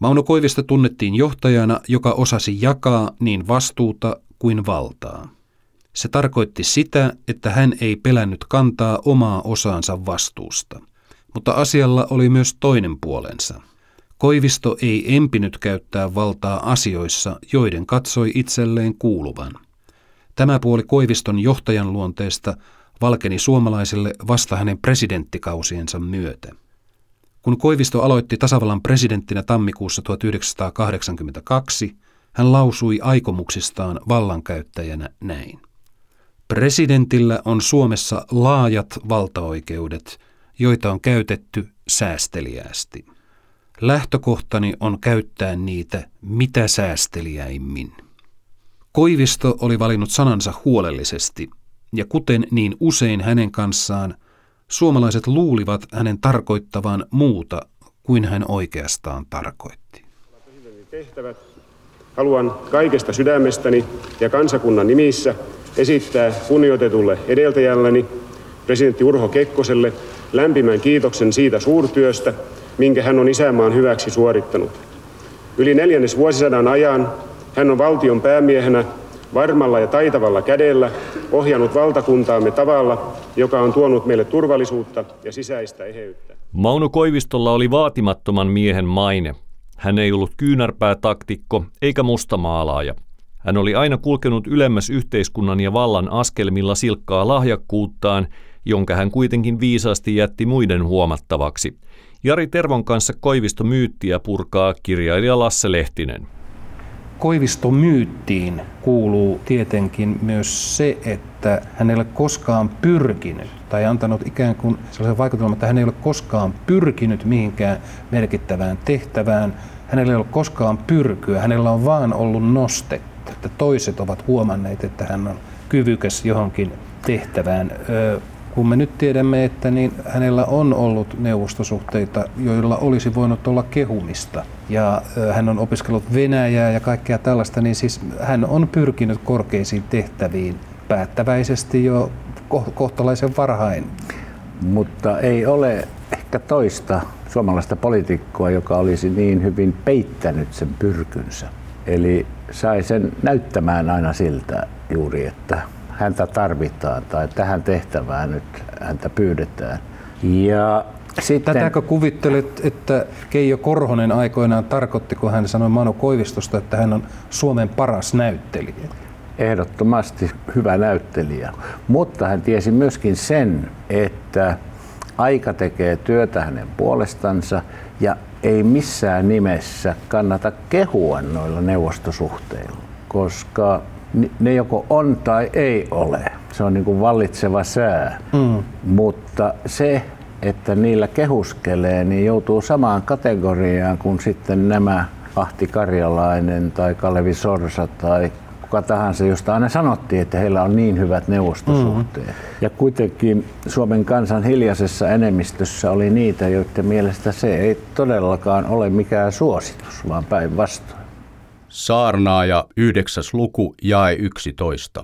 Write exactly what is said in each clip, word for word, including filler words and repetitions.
Mauno Koivisto tunnettiin johtajana, joka osasi jakaa niin vastuuta kuin valtaa. Se tarkoitti sitä, että hän ei pelännyt kantaa omaa osaansa vastuusta. Mutta asialla oli myös toinen puolensa. Koivisto ei empinyt käyttää valtaa asioissa, joiden katsoi itselleen kuuluvan. Tämä puoli Koiviston johtajan luonteesta valkeni suomalaisille vasta hänen presidenttikausiensa myötä. Kun Koivisto aloitti tasavallan presidenttinä tammikuussa tuhatyhdeksänsataakahdeksankymmentäkaksi, hän lausui aikomuksistaan vallankäyttäjänä näin. Presidentillä on Suomessa laajat valtaoikeudet, joita on käytetty säästeliäästi. Lähtökohtani on käyttää niitä mitä säästeliäimmin. Koivisto oli valinnut sanansa huolellisesti, ja kuten niin usein hänen kanssaan, suomalaiset luulivat hänen tarkoittavan muuta kuin hän oikeastaan tarkoitti. Tehtävät haluan kaikesta sydämestäni ja kansakunnan nimissä esittää kunnioitetulle edeltäjälleni, presidentti Urho Kekkoselle, lämpimän kiitoksen siitä suurtyöstä, minkä hän on isänmaan hyväksi suorittanut. Yli neljännes vuosisadan ajan hän on valtion päämiehenä varmalla ja taitavalla kädellä ohjannut valtakuntaamme tavalla, joka on tuonut meille turvallisuutta ja sisäistä eheyttä. Mauno Koivistolla oli vaatimattoman miehen maine. Hän ei ollut kyynärpäätaktikko eikä mustamaalaaja. Hän oli aina kulkenut ylemmäs yhteiskunnan ja vallan askelmilla silkkaa lahjakkuuttaan, jonka hän kuitenkin viisaasti jätti muiden huomattavaksi. Jari Tervon kanssa Koivisto myyttiä purkaa kirjailija Lasse Lehtinen. Koivisto myyttiin kuuluu tietenkin myös se, että hän ei ole koskaan pyrkinyt tai antanut ikään kuin sellaisen vaikutelman, että hän ei ole koskaan pyrkinyt mihinkään merkittävään tehtävään. Hänellä ei ole koskaan pyrkyä, hänellä on vaan ollut nostetta, että toiset ovat huomanneet, että hän on kyvykäs johonkin tehtävään. Kun me nyt tiedämme, että niin hänellä on ollut neuvostosuhteita, joilla olisi voinut olla kehumista, ja hän on opiskellut Venäjää ja kaikkea tällaista, niin siis hän on pyrkinyt korkeisiin tehtäviin päättäväisesti jo kohtalaisen varhain. Mutta ei ole ehkä toista suomalaista poliitikkoa, joka olisi niin hyvin peittänyt sen pyrkynsä. Eli sai sen näyttämään aina siltä juuri, että häntä tarvitaan tai tähän tehtävään nyt häntä pyydetään. Ja sitten... Tätäkö kuvittelet, että Keijo Korhonen aikoinaan tarkoitti, kun hän sanoi Mauno Koivistosta, että hän on Suomen paras näyttelijä? Ehdottomasti hyvä näyttelijä, mutta hän tiesi myöskin sen, että aika tekee työtä hänen puolestansa ja ei missään nimessä kannata kehua noilla neuvostosuhteilla, koska ne joko on tai ei ole. Se on niin kuin vallitseva sää. Mm. Mutta se, että niillä kehuskelee, niin joutuu samaan kategoriaan kuin sitten nämä Ahti Karjalainen tai Kalevi Sorsa tai kuka tahansa, josta aina sanottiin, että heillä on niin hyvät neuvostosuhteet. Mm. Ja kuitenkin Suomen kansan hiljaisessa enemmistössä oli niitä, joiden mielestä se ei todellakaan ole mikään suositus, vaan päinvastoin. Saarnaaja yhdeksäs luku jae yksitoista.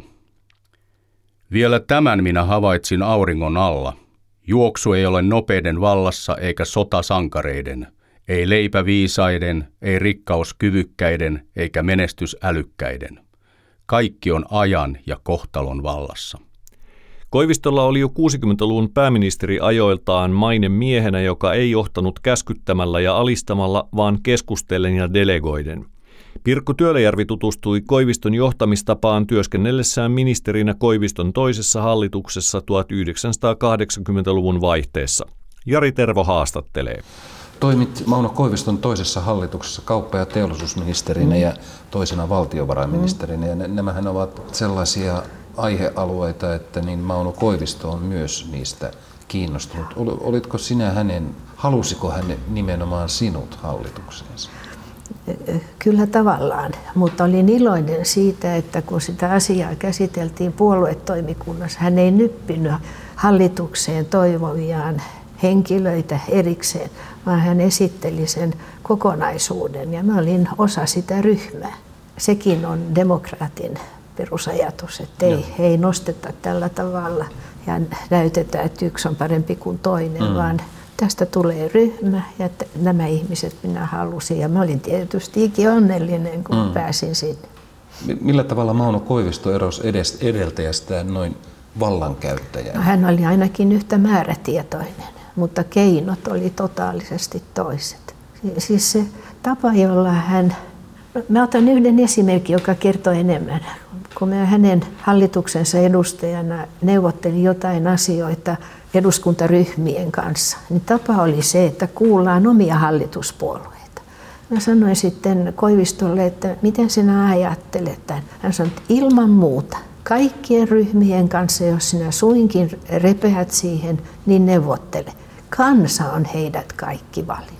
Vielä tämän minä havaitsin auringon alla. Juoksu ei ole nopeiden vallassa eikä sota sankareiden, ei leipä viisaiden, ei rikkaus kyvykkäiden eikä menestys älykkäiden. Kaikki on ajan ja kohtalon vallassa. Koivistolla oli jo kuusikymmentäluvun pääministeri ajoiltaan maine miehenä, joka ei johtanut käskyttämällä ja alistamalla, vaan keskustellen ja delegoiden. Pirkko Työläjärvi tutustui Koiviston johtamistapaan työskennellessään ministerinä Koiviston toisessa hallituksessa tuhatyhdeksänsataakahdeksankymmentäluvun vaihteessa. Jari Tervo haastattelee. Toimit Mauno Koiviston toisessa hallituksessa kauppa- ja teollisuusministerinä ja toisena valtiovarainministerinä. Ja nämähän ovat sellaisia aihealueita, että niin Mauno Koivisto on myös niistä kiinnostunut. Olitko sinä hänen, halusiko hän nimenomaan sinut hallitukseensa? Kyllä tavallaan, mutta olin iloinen siitä, että kun sitä asiaa käsiteltiin puoluetoimikunnassa, hän ei nyppinyt hallitukseen toivoviaan henkilöitä erikseen, vaan hän esitteli sen kokonaisuuden ja mä olin osa sitä ryhmää. Sekin on demokraatin perusajatus, että ei, ei nosteta tällä tavalla ja näytetä, että yksi on parempi kuin toinen, mm. vaan tästä tulee ryhmä ja t- nämä ihmiset minä halusin. Ja mä olin tietysti ikin onnellinen, kun mm. pääsin sinne. Millä tavalla Mauno Koivisto erosi edeltäjästään noin vallankäyttäjänä? No, hän oli ainakin yhtä määrätietoinen, mutta keinot oli totaalisesti toiset. Siis se tapa, jolla hän... Mä otan yhden esimerkin, joka kertoo enemmän. Kun mä hänen hallituksensa edustajana neuvottelin jotain asioita eduskuntaryhmien kanssa, niin tapa oli se, että kuullaan omia hallituspuolueita. Mä sanoin sitten Koivistolle, että miten sinä ajattelet tämän? Hän sanoi, että ilman muuta. Kaikkien ryhmien kanssa, jos sinä suinkin repeät siihen, niin neuvottele. Kansa on heidät kaikki valinnut.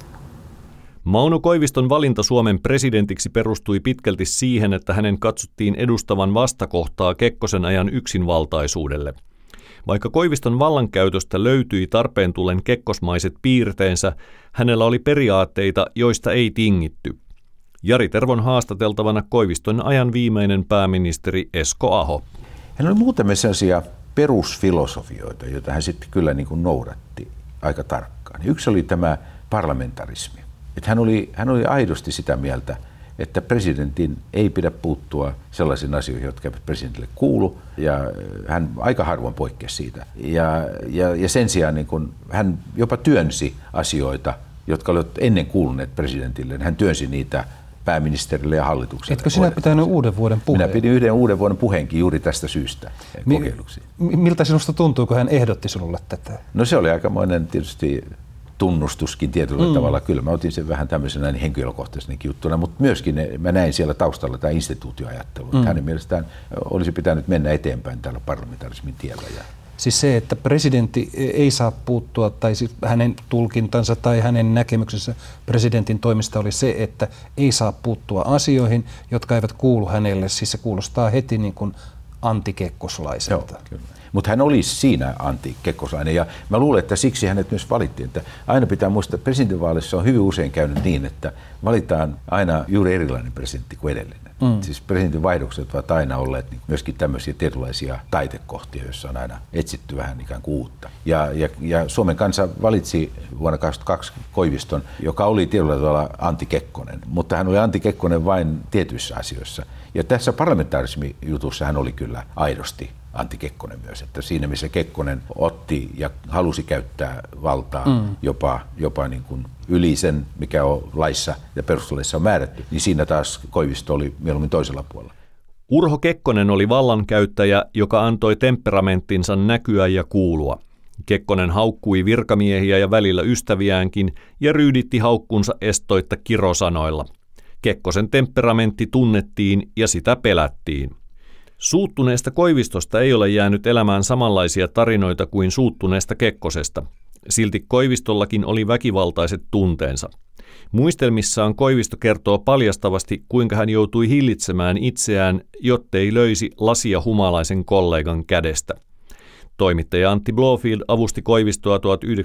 Mauno Koiviston valinta Suomen presidentiksi perustui pitkälti siihen, että hänen katsottiin edustavan vastakohtaa Kekkosen ajan yksinvaltaisuudelle. Vaikka Koiviston vallankäytöstä löytyi tarpeen tullen kekkosmaiset piirteensä, hänellä oli periaatteita, joista ei tingitty. Jari Tervon haastateltavana Koiviston ajan viimeinen pääministeri Esko Aho. Hän oli muutamia sellaisia perusfilosofioita, joita hän sitten kyllä niin kuin noudatti aika tarkkaan. Yksi oli tämä parlamentarismi. Että hän oli, hän oli aidosti sitä mieltä, että presidentin ei pidä puuttua sellaisiin asioihin, jotka eivät presidentille kuulu, ja hän aika harvoin poikkesi siitä. Ja, ja, ja sen sijaan niin kun hän jopa työnsi asioita, jotka olivat ennen kuuluneet presidentille. Hän työnsi niitä pääministerille ja hallitukselle. Etkö sinä pitänyt uuden vuoden puheen? Minä pidin yhden uuden vuoden puheenkin juuri tästä syystä kokeiluksi. Miltä sinusta tuntuu, kun hän ehdotti sinulle tätä? No se oli aikamoinen tietysti tunnustuskin tietyllä mm. tavalla. Kyllä mä otin sen vähän tämmöisenä niin henkilökohtaisenikin juttuna, mutta myöskin mä näin siellä taustalla tämä instituutioajattelu. Mm. Hänen mielestään olisi pitänyt mennä eteenpäin tällä parlamentarismin tiellä. Ja siis se, että presidentti ei saa puuttua, tai siis hänen tulkintansa tai hänen näkemyksensä presidentin toimista oli se, että ei saa puuttua asioihin, jotka eivät kuulu hänelle. Siis se kuulostaa heti niin kuin antikekkoslaiselta. Joo, kyllä. Mutta hän oli siinä anti-kekkoslainen, ja mä luulen, että siksi hänet myös valittiin. Että aina pitää muistaa, että presidentinvaaleissa on hyvin usein käynyt niin, että valitaan aina juuri erilainen presidentti kuin edellinen. Mm. Siis presidentinvaihdokset ovat aina olleet niin myöskin tämmöisiä tietynlaisia taitekohtia, joissa on aina etsitty vähän ikään kuin uutta. Ja, ja, ja Suomen kansa valitsi vuonna kaksituhattakaksi Koiviston, joka oli tietyllä tavalla anti-Kekkonen, mutta hän oli anti-Kekkonen vain tietyissä asioissa. Ja tässä parlamentarismi-jutussa hän oli kyllä aidosti anti-Kekkonen myös, että siinä missä Kekkonen otti ja halusi käyttää valtaa mm. jopa, jopa niin kuin yli sen, mikä on laissa ja perustuslaissa on määrätty, niin siinä taas Koivisto oli mieluummin toisella puolella. Urho Kekkonen oli vallankäyttäjä, joka antoi temperamenttinsa näkyä ja kuulua. Kekkonen haukkui virkamiehiä ja välillä ystäviäänkin ja ryyditti haukkunsa estoitta kirosanoilla. Kekkosen temperamentti tunnettiin ja sitä pelättiin. Suuttuneesta Koivistosta ei ole jäänyt elämään samanlaisia tarinoita kuin suuttuneesta Kekkosesta. Silti Koivistollakin oli väkivaltaiset tunteensa. Muistelmissaan Koivisto kertoo paljastavasti, kuinka hän joutui hillitsemään itseään, jottei löisi lasia humalaisen kollegan kädestä. Toimittaja Antti Blofield avusti Koivistoa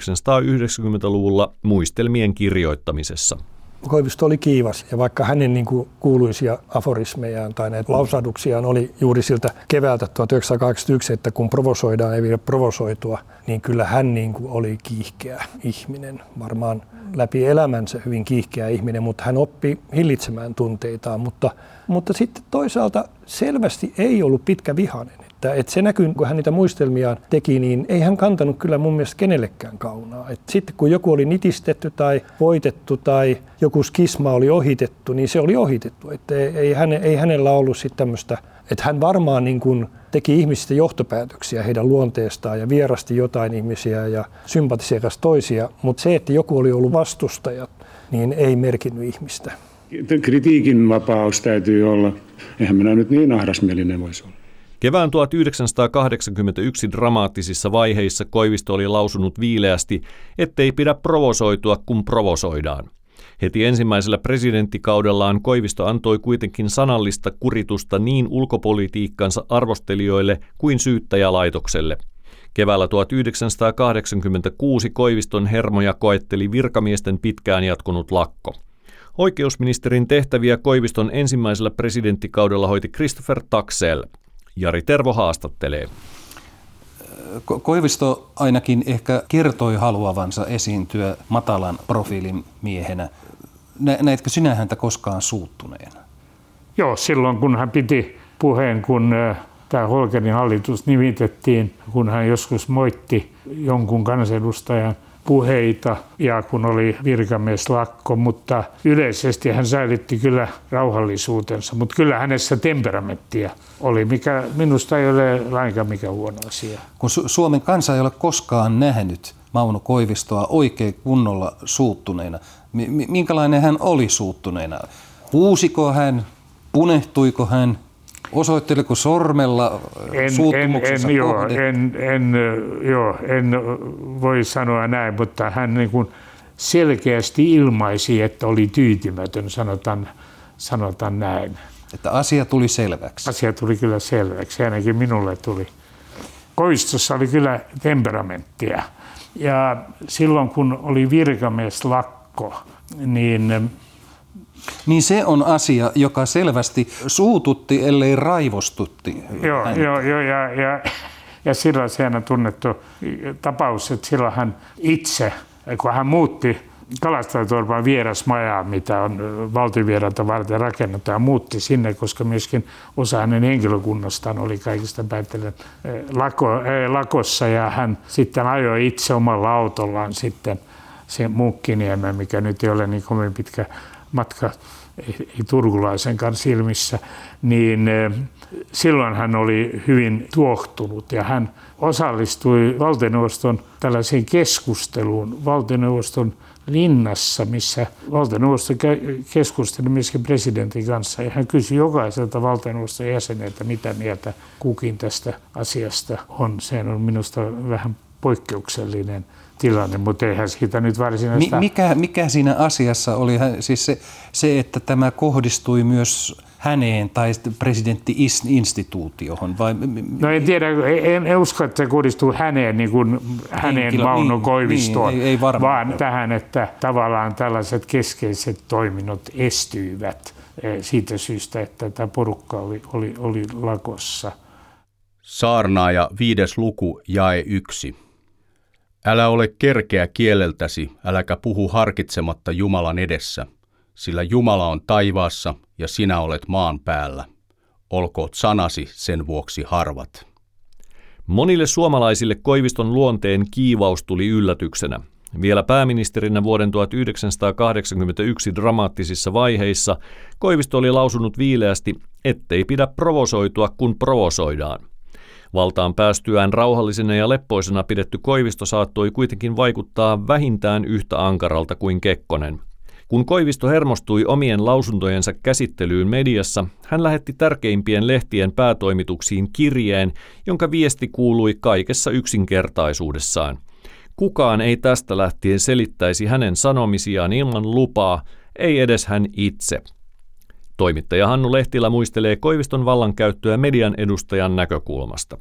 tuhatyhdeksänsataayhdeksänkymmentäluvulla muistelmien kirjoittamisessa. Koivisto oli kiivas, ja vaikka hänen niin kuin kuuluisia aforismejaan tai näitä lausahduksiaan oli juuri siltä keväältä tuhatyhdeksänsataakahdeksankymmentäyksi, että kun provosoidaan ei vielä provosoitua, niin kyllä hän niin kuin oli kiihkeä ihminen. Varmaan läpi elämänsä hyvin kiihkeä ihminen, mutta hän oppi hillitsemään tunteitaan, mutta, mutta sitten toisaalta selvästi ei ollut pitkä vihainen. Että, että se näkyy, kun hän niitä muistelmiaan teki, niin ei hän kantanut kyllä mun mielestä kenellekään kaunaa. Että sitten kun joku oli nitistetty tai voitettu tai joku skisma oli ohitettu, niin se oli ohitettu. Että ei, häne, ei hänellä ollut sitten tämmöistä, että hän varmaan niin kuin teki ihmisistä johtopäätöksiä heidän luonteestaan ja vierasti jotain ihmisiä ja sympatiseerasi toisia, mutta se, että joku oli ollut vastustaja, niin ei merkinnyt ihmistä. Kritiikin vapaus täytyy olla. Eihän minä nyt niin ahdasmielinen voisi olla. Kevään tuhatyhdeksänsataakahdeksankymmentäyksi dramaattisissa vaiheissa Koivisto oli lausunut viileästi, ettei pidä provosoitua, kun provosoidaan. Heti ensimmäisellä presidenttikaudellaan Koivisto antoi kuitenkin sanallista kuritusta niin ulkopolitiikkansa arvostelijoille kuin syyttäjälaitokselle. Keväällä tuhatyhdeksänsataakahdeksankymmentäkuusi Koiviston hermoja koetteli virkamiesten pitkään jatkunut lakko. Oikeusministerin tehtäviä Koiviston ensimmäisellä presidenttikaudella hoiti Christopher Taxell. Jari Tervo haastattelee. Ko- Koivisto ainakin ehkä kertoi haluavansa esiintyä matalan profiilin miehenä. Nä- näetkö sinä häntä koskaan suuttuneena? Joo, silloin kun hän piti puheen, kun tämä Holkerin hallitus nimitettiin, kun hän joskus moitti jonkun kansanedustajan puheita ja kun oli virkamieslakko, mutta yleisesti hän säilytti kyllä rauhallisuutensa, mutta kyllä hänessä temperamenttia oli, mikä minusta ei ole lainkaan mikä huono asia. Kun Su- Suomen kansa ei ole koskaan nähnyt Mauno Koivistoa oikein kunnolla suuttuneena, m- minkälainen hän oli suuttuneena? Huusiko hän, punehtuiko hän? Osoitteliko sormella suuttumuksensa en, en, kohde? En, en, joo, en voi sanoa näin, mutta hän niin kuin selkeästi ilmaisi, että oli tyytymätön, sanotaan, sanotaan näin. Että asia tuli selväksi. Asia tuli kyllä selväksi, ainakin minulle tuli. Koivistossa oli kyllä temperamenttia. Ja silloin kun oli virkamieslakko, niin... Niin se on asia, joka selvästi suututti, ellei raivostutti. Joo, joo, joo ja, ja, ja silloin sehän on tunnettu tapaus, että silloin hän itse, kun hän muutti Kalastajatorpan vierasmajaa, mitä on valtionvieraita varten rakennettu, ja muutti sinne, koska myöskin osa hänen henkilökunnastaan oli kaikista päättelen lako, lakossa, ja hän sitten ajoi itse omalla autollaan sitten sen Munkkiniemen, mikä nyt ei ole niin kovin pitkä matka, ei, ei turkulaisenkaan silmissä, niin silloin hän oli hyvin tuohtunut ja hän osallistui valtioneuvoston tällaiseen keskusteluun valtioneuvoston linnassa, missä valtioneuvosto keskusteli myöskin presidentin kanssa ja hän kysyi jokaiselta valtioneuvoston jäseneltä, mitä mieltä kukin tästä asiasta on. Se on minusta vähän poikkeuksellinen tilanne, mutta eihän siitä nyt varsinaista... Mikä, mikä siinä asiassa oli, siis se, se, että tämä kohdistui myös häneen tai presidentti-instituutioon? Vai... No en tiedä, en, en usko, että se kohdistuu häneen, niin kuin hänen Henkilö, Mauno niin, Koivistoon, niin, ei, ei vaan tähän, että tavallaan tällaiset keskeiset toiminnot estyivät siitä syystä, että tämä porukka oli, oli, oli lakossa. Saarnaaja viides luku, jae yksi. Älä ole kerkeä kieleltäsi, äläkä puhu harkitsematta Jumalan edessä, sillä Jumala on taivaassa ja sinä olet maan päällä. Olkoot sanasi sen vuoksi harvat. Monille suomalaisille Koiviston luonteen kiivaus tuli yllätyksenä. Vielä pääministerinä vuoden tuhatyhdeksänsataakahdeksankymmentäyksi dramaattisissa vaiheissa Koivisto oli lausunut viileästi, ettei pidä provosoitua, kun provosoidaan. Valtaan päästyään rauhallisena ja leppoisena pidetty Koivisto saattoi kuitenkin vaikuttaa vähintään yhtä ankaralta kuin Kekkonen. Kun Koivisto hermostui omien lausuntojensa käsittelyyn mediassa, hän lähetti tärkeimpien lehtien päätoimituksiin kirjeen, jonka viesti kuului kaikessa yksinkertaisuudessaan. Kukaan ei tästä lähtien selittäisi hänen sanomisiaan ilman lupaa, ei edes hän itse. Toimittaja Hannu Lehtilä muistelee Koiviston vallankäyttöä median edustajan näkökulmasta.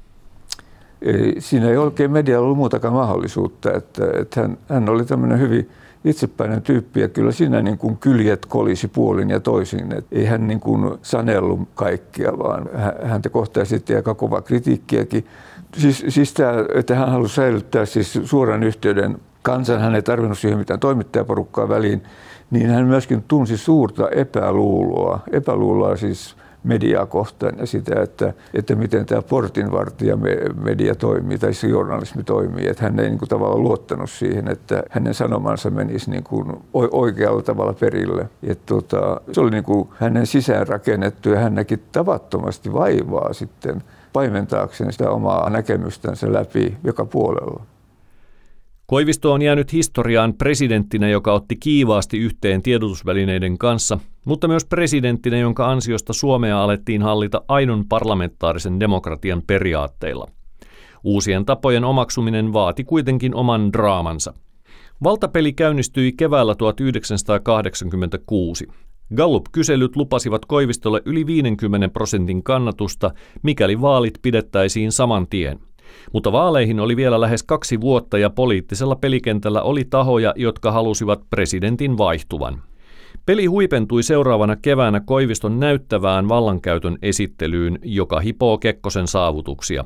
Ei, siinä ei oikein medialla ollut muutakaan mahdollisuutta, että, että hän, hän oli tämmöinen hyvin itsepäinen tyyppi ja kyllä siinä niin kuin kyljet kolisi puolin ja toisin. Että ei hän niin kuin sanellut kaikkia, vaan häntä kohtaa sitten aika kova kritiikkiäkin. Siis, siis tämä, että hän halusi säilyttää siis suoran yhteyden kansan, hän ei tarvinnut siihen mitään toimittajaporukkaa väliin, niin hän myöskin tunsi suurta epäluuloa, epäluuloa siis mediaa kohtaan ja sitä, että, että miten tämä portinvartija media toimii tai se journalismi toimii. Että hän ei niin kuin tavallaan luottanut siihen, että hänen sanomansa menisi niin kuin oikealla tavalla perille. Että tota, se oli niin kuin hänen sisäänrakennettu ja hän näki tavattomasti vaivaa sitten paimentaakseen sitä omaa näkemystänsä läpi joka puolella. Koivisto on jäänyt historiaan presidenttinä, joka otti kiivaasti yhteen tiedotusvälineiden kanssa, mutta myös presidenttinä, jonka ansiosta Suomea alettiin hallita aidon parlamentaarisen demokratian periaatteilla. Uusien tapojen omaksuminen vaati kuitenkin oman draamansa. Valtapeli käynnistyi keväällä tuhatyhdeksänsataakahdeksankymmentäkuusi. Gallup-kyselyt lupasivat Koivistolle yli viidenkymmenen prosentin kannatusta, mikäli vaalit pidettäisiin saman tien. Mutta vaaleihin oli vielä lähes kaksi vuotta ja poliittisella pelikentällä oli tahoja, jotka halusivat presidentin vaihtuvan. Peli huipentui seuraavana keväänä Koiviston näyttävään vallankäytön esittelyyn, joka hipoo Kekkosen saavutuksia.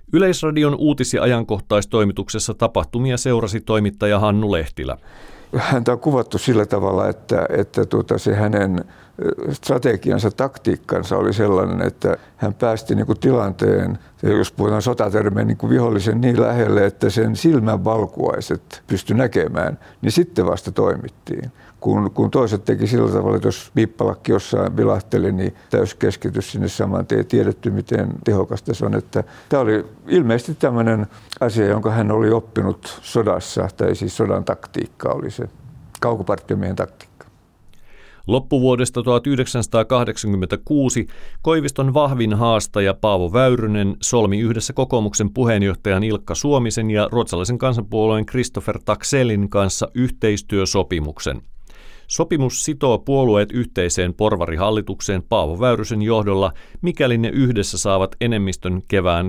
Yleisradion uutis- ja ajankohtaistoimituksessa tapahtumia seurasi toimittaja Hannu Lehtilä. Häntä on kuvattu sillä tavalla, että, että tuota, se hänen strategiansa, taktiikkansa oli sellainen, että hän päästi niin kuin tilanteen, jos puhutaan sotatermeen, niin kuin vihollisen niin lähelle, että sen silmän valkuaiset pystyi näkemään, niin sitten vasta toimittiin. Kun, kun toiset teki sillä tavalla, että jos viippalakki jossain vilahteli, niin täyskeskitys sinne saman tien, ei tiedetty, miten tehokasta se on. Että tämä oli ilmeisesti tämmöinen asia, jonka hän oli oppinut sodassa, tai siis sodan taktiikka oli se kaukopartiomiehen taktiikka. Loppuvuodesta tuhatyhdeksänsataakahdeksankymmentäkuusi Koiviston vahvin haastaja Paavo Väyrynen solmi yhdessä kokoomuksen puheenjohtajan Ilkka Suomisen ja ruotsalaisen kansanpuolueen Christopher Taxellin kanssa yhteistyösopimuksen. Sopimus sitoo puolueet yhteiseen porvarihallitukseen Paavo Väyrysen johdolla, mikäli ne yhdessä saavat enemmistön kevään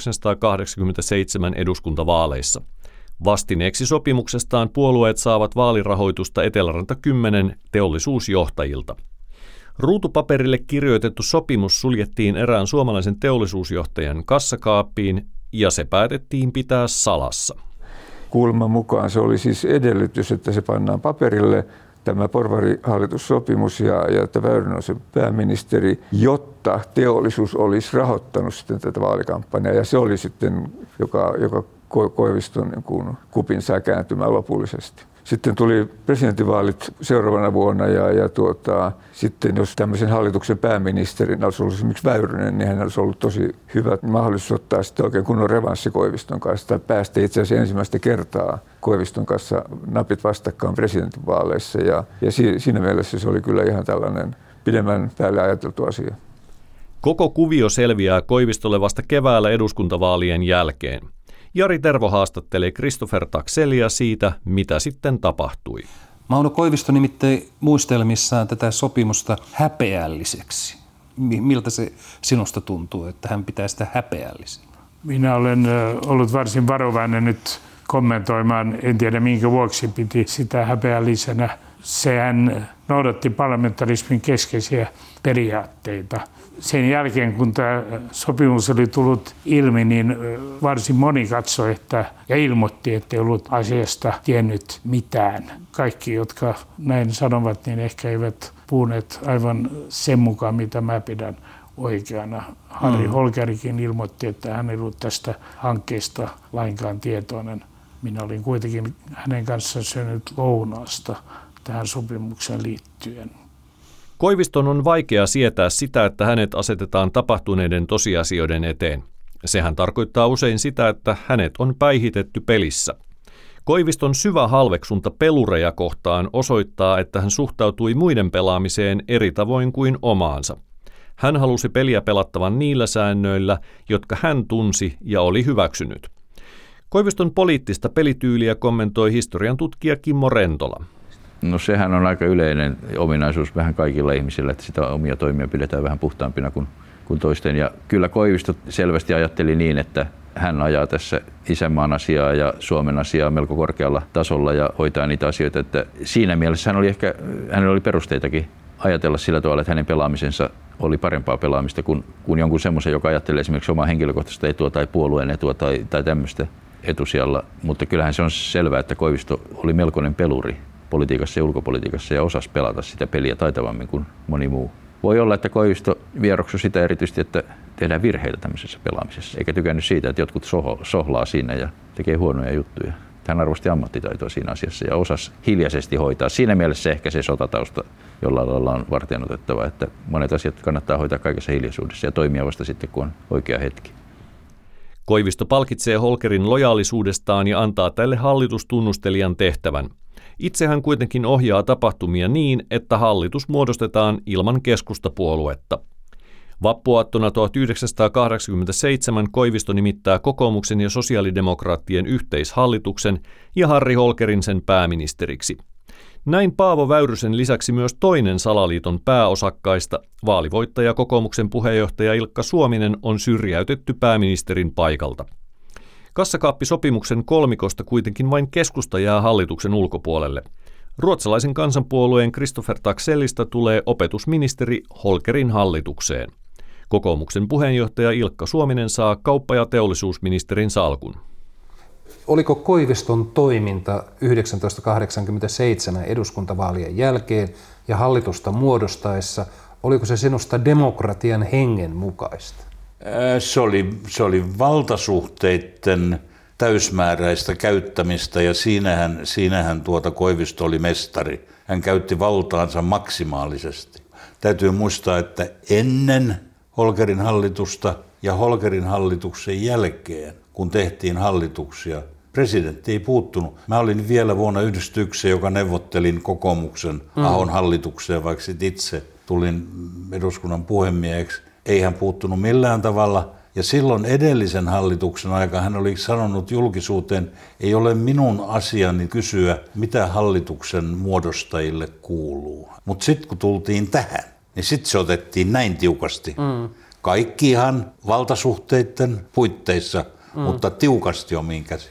tuhatyhdeksänsataakahdeksankymmentäseitsemän eduskuntavaaleissa. Vastineeksi sopimuksestaan puolueet saavat vaalirahoitusta Eteläranta kymmenen teollisuusjohtajilta. Ruutupaperille kirjoitettu sopimus suljettiin erään suomalaisen teollisuusjohtajan kassakaappiin ja se päätettiin pitää salassa. Kuuleman mukaan se oli siis edellytys, että se pannaan paperille, tämä porvarihallitussopimus ja, ja että Väyrynen on se pääministeri, jotta teollisuus olisi rahoittanut sitten tätä vaalikampanjaa. Ja se oli sitten, joka, joka Koiviston niin kuin kupin saa kääntymään lopullisesti. Sitten tuli presidentinvaalit seuraavana vuonna ja, ja tuota, sitten jos tämmöisen hallituksen pääministerin olisi ollut esimerkiksi Väyrynen, niin hän olisi ollut tosi hyvä mahdollisuus ottaa sitten oikein kunnon revanssi Koiviston kanssa. Tai päästä itse asiassa ensimmäistä kertaa Koiviston kanssa napit vastakkain presidentinvaaleissa ja, ja siinä mielessä se oli kyllä ihan tällainen pidemmän päälle ajateltu asia. Koko kuvio selviää Koivistolle vasta keväällä eduskuntavaalien jälkeen. Jari Tervo haastattelee Christopher Taxellia siitä, mitä sitten tapahtui. Mauno Koivisto nimittäin muistelmissaan tätä sopimusta häpeälliseksi. Miltä se sinusta tuntuu, että hän pitää sitä häpeällisenä? Minä olen ollut varsin varovainen nyt kommentoimaan, en tiedä minkä vuoksi piti sitä häpeällisenä. Sehän noudatti parlamentarismin keskeisiä periaatteita. Sen jälkeen, kun tämä sopimus oli tullut ilmi, niin varsin moni katsoi että, ja ilmoitti, että ei ollut asiasta tiennyt mitään. Kaikki, jotka näin sanovat, niin ehkä eivät puhuneet aivan sen mukaan, mitä mä pidän oikeana. Harri mm. Holkerikin ilmoitti, että hän ei ollut tästä hankkeesta lainkaan tietoinen. Minä olin kuitenkin hänen kanssaan syönyt lounaasta tähän sopimukseen liittyen. Koiviston on vaikea sietää sitä, että hänet asetetaan tapahtuneiden tosiasioiden eteen. Sehän tarkoittaa usein sitä, että hänet on päihitetty pelissä. Koiviston syvä halveksunta pelureja kohtaan osoittaa, että hän suhtautui muiden pelaamiseen eri tavoin kuin omaansa. Hän halusi peliä pelattavan niillä säännöillä, jotka hän tunsi ja oli hyväksynyt. Koiviston poliittista pelityyliä kommentoi historian tutkija Kimmo Rentola. No sehän on aika yleinen ominaisuus vähän kaikilla ihmisillä, että sitä omia toimia pidetään vähän puhtaampina kuin, kuin toisten. Ja kyllä Koivisto selvästi ajatteli niin, että hän ajaa tässä isänmaan asiaa ja Suomen asiaa melko korkealla tasolla ja hoitaa niitä asioita. Että siinä mielessä hän oli ehkä, hänellä oli perusteitakin ajatella sillä tavalla, että hänen pelaamisensa oli parempaa pelaamista kuin, kuin jonkun semmoisen, joka ajattelee esimerkiksi omaa henkilökohtaista etua tai puolueen etua tai, tai tämmöistä etusijalla. Mutta kyllähän se on selvää, että Koivisto oli melkoinen peluri politiikassa ja ulkopolitiikassa ja osasi pelata sitä peliä taitavammin kuin moni muu. Voi olla, että Koivisto vieroksui sitä erityisesti, että tehdään virheitä tämmöisessä pelaamisessa, eikä tykännyt siitä, että jotkut soho, sohlaa siinä ja tekee huonoja juttuja. Hän arvosti ammattitaitoa siinä asiassa ja osasi hiljaisesti hoitaa. Siinä mielessä ehkä se sotatausta jollain lailla on varteenotettava, että monet asiat kannattaa hoitaa kaikessa hiljaisuudessa ja toimia vasta sitten, kun on oikea hetki. Koivisto palkitsee Holkerin lojaalisuudestaan ja antaa tälle hallitustunnustelijan tehtävän. Itse hän kuitenkin ohjaa tapahtumia niin, että hallitus muodostetaan ilman keskustapuoluetta. Vappuaattona tuhatyhdeksänsataakahdeksankymmentäseitsemän Koivisto nimittää kokoomuksen ja sosiaalidemokraattien yhteishallituksen ja Harri Holkerin sen pääministeriksi. Näin Paavo Väyrysen lisäksi myös toinen salaliiton pääosakkaista, vaalivoittaja kokoomuksen puheenjohtaja Ilkka Suominen, on syrjäytetty pääministerin paikalta. Kassakaappisopimuksen kolmikosta kuitenkin vain keskusta jää hallituksen ulkopuolelle. Ruotsalaisen kansanpuolueen Christopher Taxellista tulee opetusministeri Holkerin hallitukseen. Kokoomuksen puheenjohtaja Ilkka Suominen saa kauppa- ja teollisuusministerin salkun. Oliko Koiviston toiminta tuhatyhdeksänsataakahdeksankymmentäseitsemän eduskuntavaalien jälkeen ja hallitusta muodostaessa, oliko se sinusta demokratian hengen mukaista? Se oli, se oli valtasuhteiden täysmääräistä käyttämistä ja siinähän, siinähän tuota Koivisto oli mestari. Hän käytti valtaansa maksimaalisesti. Täytyy muistaa, että ennen Holkerin hallitusta ja Holkerin hallituksen jälkeen, kun tehtiin hallituksia, presidentti ei puuttunut. Mä olin vielä vuonna yhdeksänkymmentäyksi, joka neuvottelin kokoomuksen mm. Ahon hallitukseen, vaikka sit itse tulin eduskunnan puhemieheksi. Ei hän puuttunut millään tavalla. Ja silloin edellisen hallituksen aika hän oli sanonut julkisuuteen, ei ole minun asiani kysyä, mitä hallituksen muodostajille kuuluu. Mutta sitten kun tultiin tähän, niin sitten se otettiin näin tiukasti. Mm. Kaikki ihan valtasuhteiden puitteissa, mm. mutta tiukasti omiin käsiin.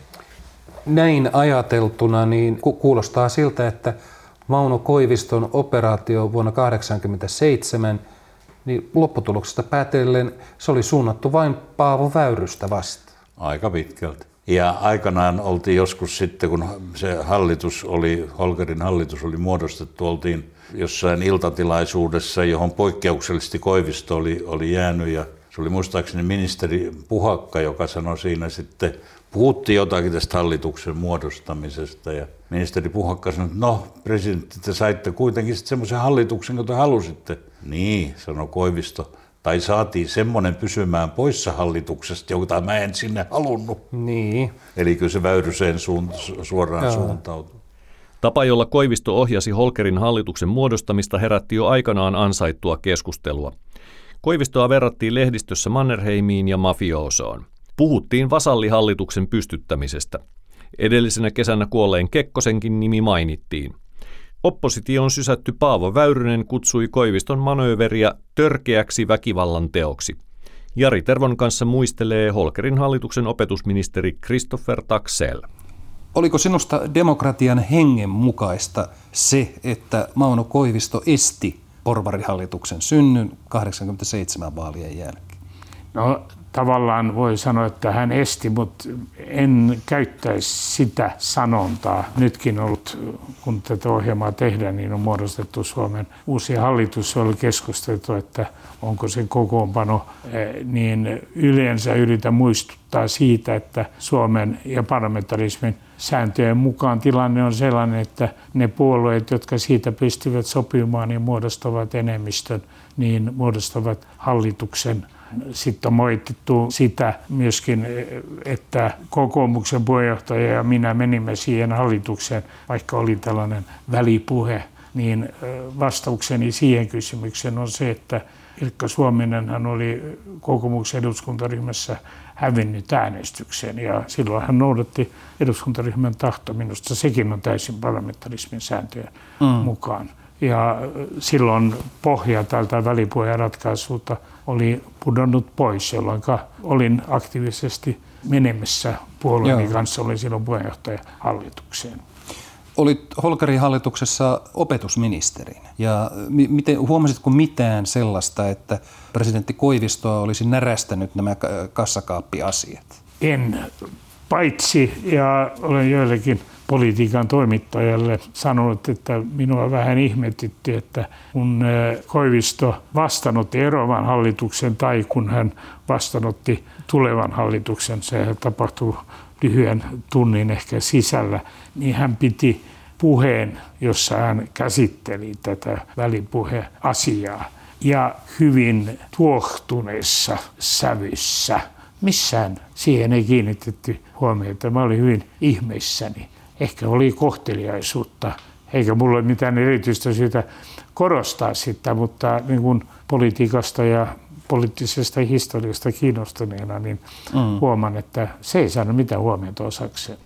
Näin ajateltuna niin ku- kuulostaa siltä, että Mauno Koiviston operaatio vuonna tuhatyhdeksänsataakahdeksankymmentäseitsemän, niin lopputuloksesta päätellen se oli suunnattu vain Paavo Väyrystä vastaan. Aika pitkälti. Ja aikanaan oltiin joskus sitten, kun se hallitus oli, Holkerin hallitus oli muodostettu, oltiin jossain iltatilaisuudessa, johon poikkeuksellisesti Koivisto oli, oli jäänyt. Ja se oli muistaakseni ministeri Puhakka, joka sanoi siinä sitten, puhuttiin jotakin tästä hallituksen muodostamisesta. Ja ministeri Puhakka sanoi, että no presidentti, te saitte kuitenkin sitten semmoisen hallituksen, jota halusitte. Niin, sanoi Koivisto. Tai saatiin semmoinen pysymään poissa hallituksesta, jota mä en sinne halunnut. Niin. Eli kyllä se Väyryseen suun, suoraan Joo. suuntautui. Tapa, jolla Koivisto ohjasi Holkerin hallituksen muodostamista, herätti jo aikanaan ansaittua keskustelua. Koivistoa verrattiin lehdistössä Mannerheimiin ja mafiosoon. Puhuttiin vasallihallituksen pystyttämisestä. Edellisenä kesänä kuolleen Kekkosenkin nimi mainittiin. Opposition sysätty Paavo Väyrynen kutsui Koiviston manööveriä törkeäksi väkivallan teoksi. Jari Tervon kanssa muistelee Holkerin hallituksen opetusministeri Christopher Taxell. Oliko sinusta demokratian hengen mukaista se, että Mauno Koivisto esti porvarihallituksen synnyn kahdeksankymmentäseitsemän vaalien jälkeen? No tavallaan voi sanoa, että hän esti, mutta en käyttäisi sitä sanontaa. Nytkin ollut, kun tätä ohjelmaa tehdään, niin on muodostettu Suomen uusi hallitus. Oli keskusteltu, että onko se kokoonpano, niin yleensä yritä muistuttaa siitä, että Suomen ja parlamentarismin sääntöjen mukaan tilanne on sellainen, että ne puolueet, jotka siitä pystyvät sopimaan ja muodostavat enemmistön, niin muodostavat hallituksen. Sitten on moitittu sitä myöskin, että kokoomuksen puheenjohtaja ja minä menimme siihen hallitukseen, vaikka oli tällainen välipuhe, niin vastaukseni siihen kysymykseen on se, että Ilkka Suominenhan oli kokoomuksen eduskuntaryhmässä hävinnyt äänestyksen ja silloin hän noudatti eduskuntaryhmän tahto. Minusta sekin on täysin parlamentarismin sääntöjen mm. mukaan. Ja silloin pohja tältä välipuheen ratkaisulta oli pudonnut pois, jolloin olin aktiivisesti menemässä puolueeni Joo. kanssa, olin silloin puheenjohtaja hallitukseen. Olit Holkerin hallituksessa opetusministerinä. Ja miten, huomasitko mitään sellaista, että presidentti Koivistoa olisi närästänyt nämä kassakaappiasiat? En, paitsi, ja olen joillekin politiikan toimittajalle sanonut, että minua vähän ihmetytti, että kun Koivisto vastaanotti eroavan hallituksen tai kun hän vastaanotti tulevan hallituksen, se tapahtui lyhyen tunnin ehkä sisällä, niin hän piti puheen, jossa hän käsitteli tätä välipuheasiaa ja hyvin tuohtuneessa sävyssä. Missään siihen ei kiinnitetty huomiota. Mä olin hyvin ihmeissäni. Ehkä oli kohteliaisuutta, eikä mulla ole mitään erityistä syytä korostaa sitä, mutta niin kuin politiikasta ja poliittisesta historiasta kiinnostuneena, niin mm. huomaan, että se ei saanut mitään huomiota osakseen.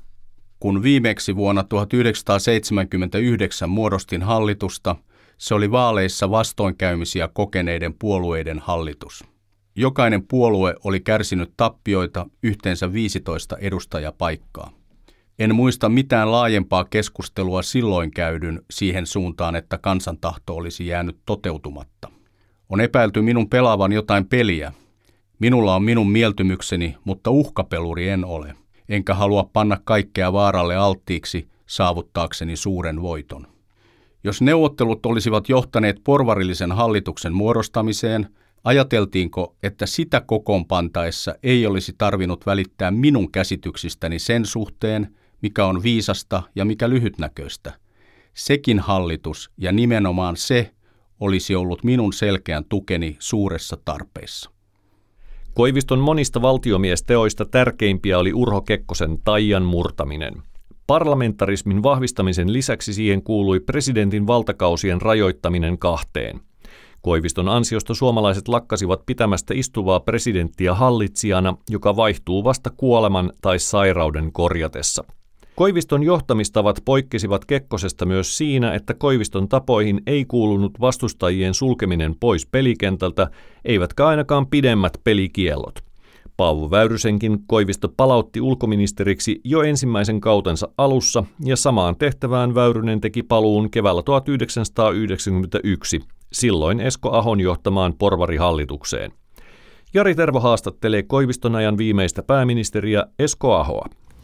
Kun viimeksi vuonna tuhatyhdeksänsataaseitsemänkymmentäyhdeksän muodostin hallitusta, se oli vaaleissa vastoinkäymisiä kokeneiden puolueiden hallitus. Jokainen puolue oli kärsinyt tappioita, yhteensä viisitoista edustajapaikkaa. En muista mitään laajempaa keskustelua silloin käydyn siihen suuntaan, että kansantahto olisi jäänyt toteutumatta. On epäilty minun pelaavan jotain peliä. Minulla on minun mieltymykseni, mutta uhkapeluri en ole. Enkä halua panna kaikkea vaaralle alttiiksi saavuttaakseni suuren voiton. Jos neuvottelut olisivat johtaneet porvarillisen hallituksen muodostamiseen, ajateltiinko, että sitä kokoonpantaessa ei olisi tarvinnut välittää minun käsityksistäni sen suhteen, mikä on viisasta ja mikä lyhytnäköistä? Sekin hallitus ja nimenomaan se olisi ollut minun selkeän tukeni suuressa tarpeessa. Koiviston monista valtiomiesteoista tärkeimpiä oli Urho Kekkosen taian murtaminen. Parlamentarismin vahvistamisen lisäksi siihen kuului presidentin valtakausien rajoittaminen kahteen. Koiviston ansiosta suomalaiset lakkasivat pitämästä istuvaa presidenttiä hallitsijana, joka vaihtuu vasta kuoleman tai sairauden korjatessa. Koiviston johtamistavat poikkesivat Kekkosesta myös siinä, että Koiviston tapoihin ei kuulunut vastustajien sulkeminen pois pelikentältä, eivätkä ainakaan pidemmät pelikiellot. Paavo Väyrysenkin Koivisto palautti ulkoministeriksi jo ensimmäisen kautensa alussa, ja samaan tehtävään Väyrynen teki paluun keväällä tuhatyhdeksänsataayhdeksänkymmentäyksi, silloin Esko Ahon johtamaan porvarihallitukseen. Jari Tervo haastattelee Koiviston ajan viimeistä pääministeriä Esko Ahoa.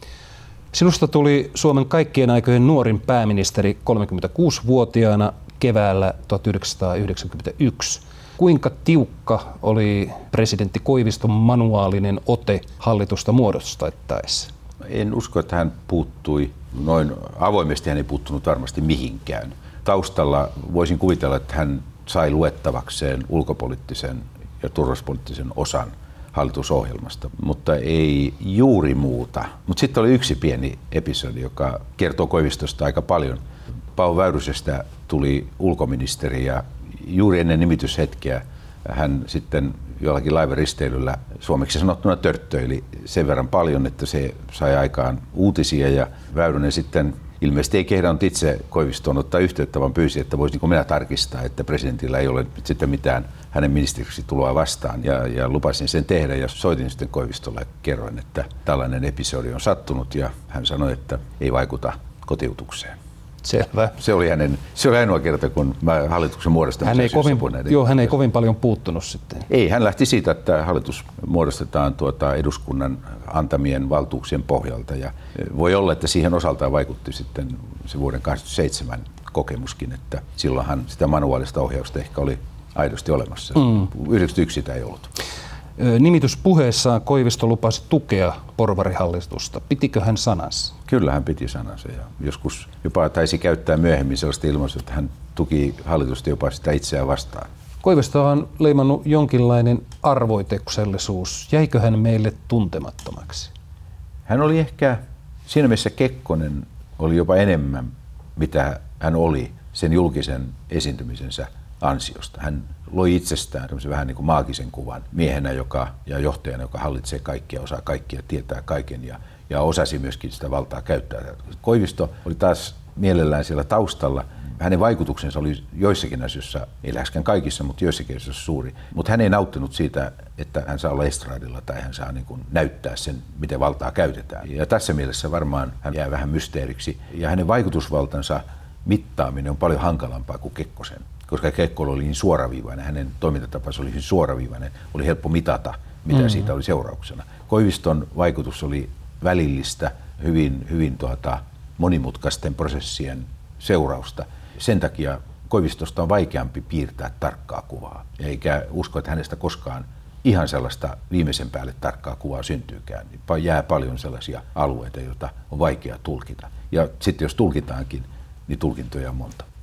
Sinusta tuli Suomen kaikkien aikojen nuorin pääministeri kolmekymmentäkuusivuotiaana keväällä tuhatyhdeksänsataayhdeksänkymmentäyksi. Kuinka tiukka oli presidentti Koiviston manuaalinen ote hallitusta muodostettaessa? En usko, että hän puuttui noin avoimesti, hän ei puuttunut varmasti mihinkään. Taustalla voisin kuvitella, että hän sai luettavakseen ulkopoliittisen ja turvallisuuspoliittisen osan hallitusohjelmasta, mutta ei juuri muuta. Mutta sitten oli yksi pieni episodi, joka kertoo Koivistosta aika paljon. Paavo Väyrysestä tuli ulkoministeri ja juuri ennen nimityshetkeä hän sitten jollakin laivaristeilyllä suomeksi sanottuna törttöili sen verran paljon, että se sai aikaan uutisia ja Väyrynen sitten ilmeisesti ei kehdannut itse Koivistoon ottaa yhteyttä, vaan pyysi, että voisinko minä tarkistaa, että presidentillä ei ole sitten mitään hänen ministeriksi tuloa vastaan. Ja, ja lupasin sen tehdä ja soitin sitten Koivistolle ja kerroin, että tällainen episodi on sattunut ja hän sanoi, että ei vaikuta kotiutukseen. Selvä. Se oli hänen, se oli ainoa kerta, kun mä hallituksen muodostamisen hän ei kovin, joo, hän ei kovin paljon puuttunut sitten. Ei, hän lähti siitä, että hallitus muodostetaan tuota eduskunnan antamien valtuuksien pohjalta ja voi olla, että siihen osaltaan vaikutti sitten se vuoden kahdeksankymmentäseitsemän kokemuskin, että silloinhan sitä manuaalista ohjausta ehkä oli aidosti olemassa. Mm. yhdeksänkymmentäyksi sitä ei ollut. Nimityspuheessaan Koivisto lupasi tukea porvarihallitusta. Pitikö hän sanansa? Kyllä hän piti sanansa ja joskus jopa taisi käyttää myöhemmin sellaista ilmaisua, että hän tuki hallitusta jopa sitä itseään vastaan. Koivisto on leimannut jonkinlainen arvoituksellisuus. Jäikö hän meille tuntemattomaksi? Hän oli ehkä, siinä mielessä Kekkonen oli jopa enemmän, mitä hän oli sen julkisen esiintymisensä ansiosta. Hän loi itsestään vähän niin kuin maagisen kuvan miehenä joka, ja johtajana, joka hallitsee kaikkia, osaa kaikkia, tietää kaiken ja, ja osasi myöskin sitä valtaa käyttää. Koivisto oli taas mielellään siellä taustalla. Hänen vaikutuksensa oli joissakin asioissa, ei läheskään kaikissa, mutta joissakin asioissa suuri. Mutta hän ei nauttinut siitä, että hän saa olla estradilla tai hän saa niin kuin näyttää sen, miten valtaa käytetään. Ja tässä mielessä varmaan hän jää vähän mysteeriksi. Ja hänen vaikutusvaltansa mittaaminen on paljon hankalampaa kuin Kekkosen. Koska Kekkonen oli niin suoraviivainen, hänen toimintatapansa oli niin suoraviivainen, oli helppo mitata, mitä mm-hmm. siitä oli seurauksena. Koiviston vaikutus oli välillistä, hyvin, hyvin tuota, monimutkaisten prosessien seurausta. Sen takia Koivistosta on vaikeampi piirtää tarkkaa kuvaa, eikä usko, että hänestä koskaan ihan sellaista viimeisen päälle tarkkaa kuvaa syntyykään. Jää paljon sellaisia alueita, joita on vaikea tulkita. Ja sitten jos tulkitaankin, niin tulkintoja on monta.